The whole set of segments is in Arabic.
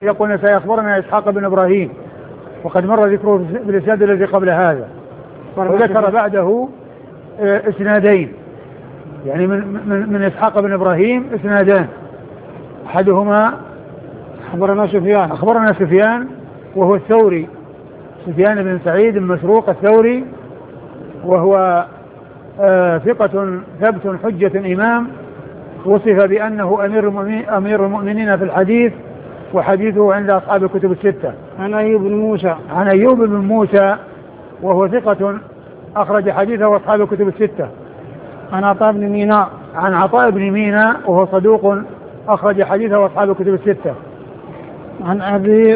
يقول أخبرنا إسحاق بن إبراهيم وقد مر ذكره في الإسناد الذي قبل هذا، وذكر بعده إسنادين، يعني من إسحاق بن إبراهيم إسنادان، أحدهما أخبرنا سفيان وهو الثوري، سفيان بن سعيد المسروق الثوري، وهو ثقة ثبت حجة إمام، وصف بأنه أمير المؤمنين في الحديث، وحديثه عند أصحاب الكتب الستة. عن أيوب بن موسى وهو ثقة أخرج حديثه أصحاب الكتب الستة. عن عطاء بن ميناء وهو صدوق أخرج حديثه أصحاب الكتب الستة. عن أبي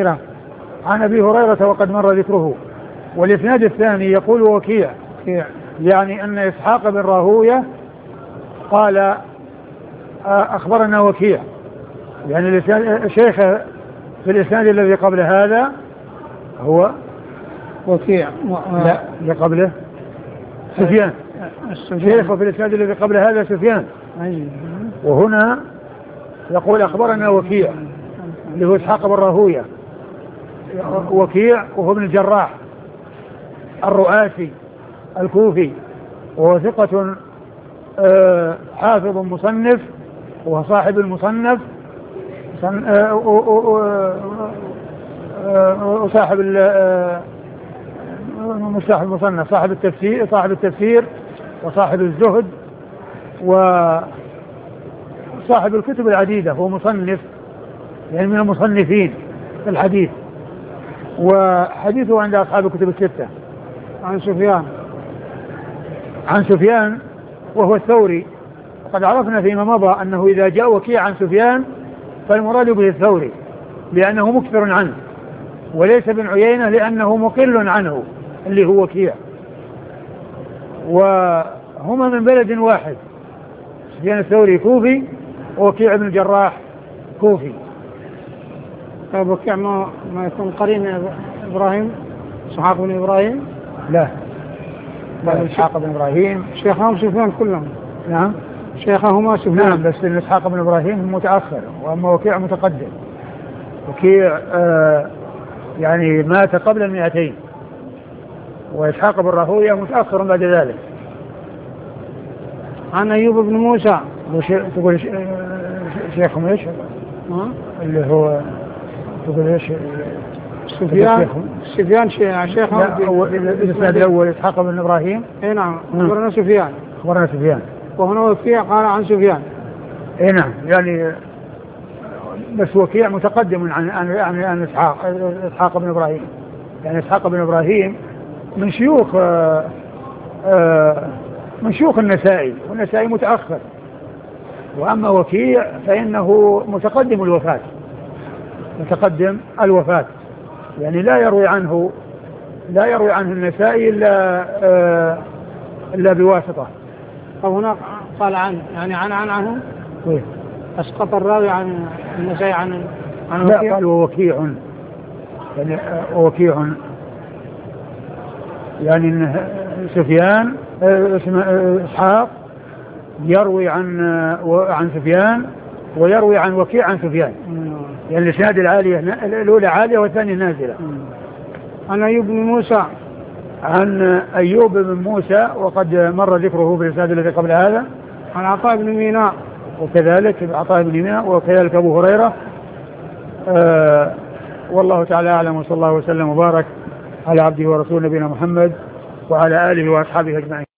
هريرة وقد مر ذكره. والإسناد الثاني يقول وكيع، يعني أن إسحاق بن راهوية قال أخبرنا وكيع، يعني الشيخ في الإسناد الذي قبل هذا هو وكيع، لا قبله سفيان. الشيخ في الإسناد الذي قبل هذا سفيان، وهنا يقول أخبرنا وكيع اللي هو إسحاق بن راهوية. وكيع وهو ابن الجراح الرؤاسي الكوفي، وهو ثقة حافظ مصنف، وهو صاحب المصنف وصاحب المصنف، صاحب التفسير وصاحب الزهد وصاحب الكتب العديدة، هو مصنف يعني من المصنفين في الحديث، وحديثه عند أصحاب الكتب الستة. عن سفيان وهو الثوري. قد عرفنا فيما مضى أنه إذا جاء وكيع عن سفيان فالمراد به الثوري لأنه مكثر عنه، وليس بن عيينة لأنه مقل عنه اللي هو وكيع، وهما من بلد واحد، سفيان الثوري كوفي ووكيع بن الجراح كوفي. وكيع ما يكون قرين إبراهيم، إسحاق بن إبراهيم؟ لا إسحاق بن إبراهيم شيخهم سفيان كلهم. نعم شيخهما سفيان. نعم، بس إسحاق بن إبراهيم متأخر، وأما وكيع متقدم. وكيع يعني مات قبل 200، وإسحاق بن راهوية متأخر بعد ذلك. عن أيوب بن موسى. تقول شيخهم إيش؟ اللي هو تقول إيش؟ سفيان شيخهم. الإسناد الأول إسحاق بن إبراهيم. إيه نعم. أخبرنا سفيان. وهنا وكيع قال عن سفيان. إيه نعم، يعني بس وكيع متقدم عن إسحاق بن إبراهيم، يعني إسحاق بن إبراهيم من شيوخ النسائي، والنسائي متأخر، وأما وكيع فإنه متقدم الوفاة، يعني لا يروي عنه النسائي إلا بواسطة. أو هنا قال عنه أسقط الراوي عن النسائي عن لا، قال وكيع، يعني وكيع، يعني سفيان إسحاق يروي عن سفيان، ويروي عن وكيع عن سفيان، يعني الإسناد الأولى عالية والثانية نازلة. عن أيوب بن موسى. عن أيوب بن موسى وقد مر ذكره في الإسناد الذي قبل هذا. عن عطاء بن ميناء، وكذلك عطاء بن ميناء، وكذلك أبو هريرة. والله تعالى أعلم، وصلى الله وسلم وبارك على عبده ورسوله نبينا محمد وعلى آله وأصحابه أجمعين.